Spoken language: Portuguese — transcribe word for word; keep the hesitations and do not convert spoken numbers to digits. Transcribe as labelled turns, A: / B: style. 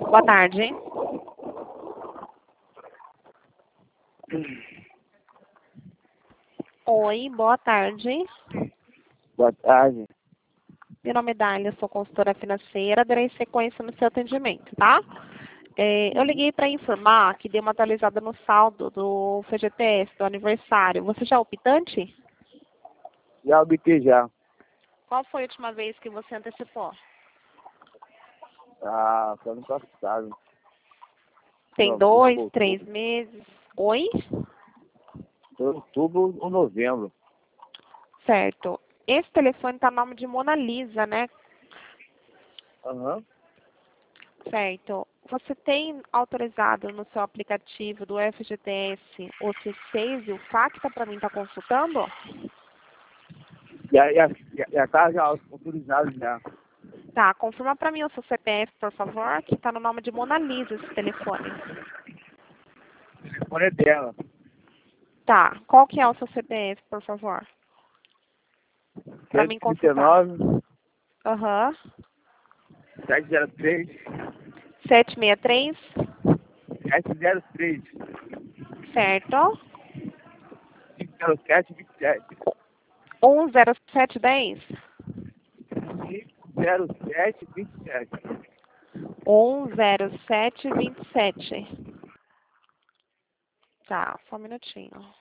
A: Boa tarde. Oi, boa tarde.
B: Boa tarde.
A: Meu nome é Dália, sou consultora financeira, darei sequência no seu atendimento, tá? É, eu liguei para informar que deu uma atualizada no saldo do F G T S, do aniversário. Você já é optante?
B: Já obtive já.
A: Qual foi a última vez que você antecipou?
B: Ah, foi ano passado.
A: Tem
B: Não,
A: dois,
B: outubro.
A: três meses? Oi?
B: Foi outubro ou novembro.
A: Certo. Esse telefone está no nome de Mona Lisa, né?
B: Aham.
A: Certo. Você tem autorizado no seu aplicativo do F G T S o C seis e o Facta para mim estar consultando?
B: E a, e a, e a casa já autorizado já.
A: Tá, confirma para mim o seu C P F, por favor, que está no nome de Mona Lisa esse telefone.
B: O telefone é dela.
A: Tá, qual que é o seu C P F, por favor? Para mim consultar.
B: sete nove,
A: Aham.
B: sete zero três,
A: sete seis três,
B: sete zero três,
A: certo.
B: cinco zero sete, vinte e sete.
A: um zero sete dez.
B: cinco zero sete, vinte e sete.
A: um zero sete vinte e sete. Tá, só um minutinho.